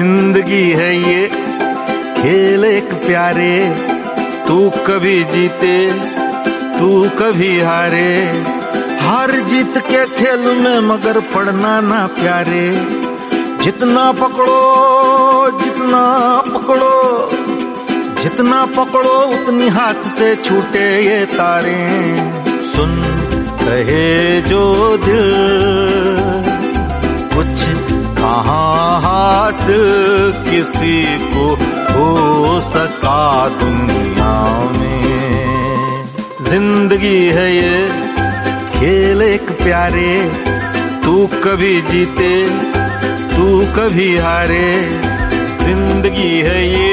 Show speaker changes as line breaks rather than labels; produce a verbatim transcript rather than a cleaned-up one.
जिंदगी है ये खेल एक प्यारे, तू कभी जीते तू कभी हारे। हार जीत के खेल में मगर पड़ना ना प्यारे, जितना पकड़ो जितना पकड़ो जितना पकड़ो उतनी हाथ से छूटे ये तारे। सुन कहे जो दिल कुछ कहाँ हासिल किसी को हो सका दुनिया में। जिंदगी है ये खेल एक प्यारे, तू कभी जीते तू कभी हारे। जिंदगी है ये